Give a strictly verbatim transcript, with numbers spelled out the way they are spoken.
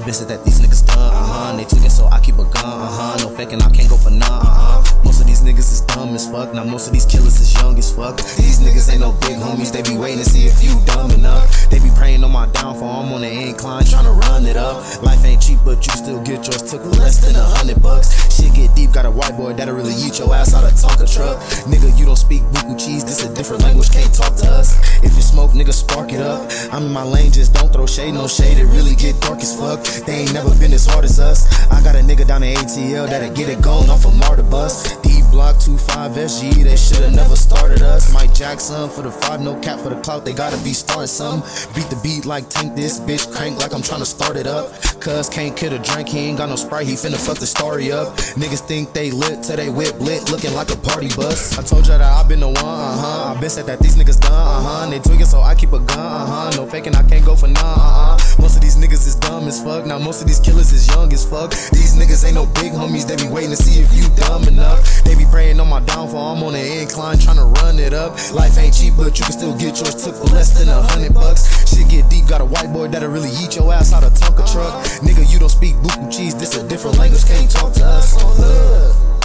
been said that these niggas done, uh-huh. They took it so I keep a gun, uh-huh. No faking, I can't go for none, uh-huh. Most of these niggas is dumb as fuck. Now most of these killers is young as fuck. These niggas ain't no big homies. They be waiting to see if you dumb enough. They be praying on my downfall. I'm on the incline trying to run it up. Life ain't cheap, but you still get yours took for less than a hundred bucks. Shit get deep, got a white boy that'll really eat your ass out of Tonka truck. Nigga, you don't speak buku cheese. This a different language, can't talk to us. If you smoke, nigga, spark it up. I'm in my lane, just don't throw shade, no shade. It really get dark as fuck. They ain't never been as hard as us. I got a nigga down in A T L that'll get it going off a martyr bus. D block two five S G, they shoulda never started us. Mike Jackson for the five, no cap for the clout. They gotta be starting something. Beat the beat like Tank, this bitch crank like I'm trying to start it up. Cuz can't kid a drink, he ain't got no Sprite, he finna fuck the story up. Niggas think they lit till they whip lit, looking like a party bus. I told ya that I been the one, uh-huh. I been said that these niggas done, uh-huh. They tweaking so I keep a gun, uh-huh. No faking, I can't go for none, uh-uh. Most of these niggas is dumb as fuck. Now most of these killers is young as fuck. These niggas ain't no big homies. They be waiting to see if you dumb enough. They be praying on my downfall. I'm on the incline trying to run it up. Life ain't cheap, but you can still get yours took for less than a hundred bucks. Shit get deep, got a white boy that'll really eat your ass out of Tonka truck. Nigga, you don't speak buku cheese. This a different language, can't talk to us on love.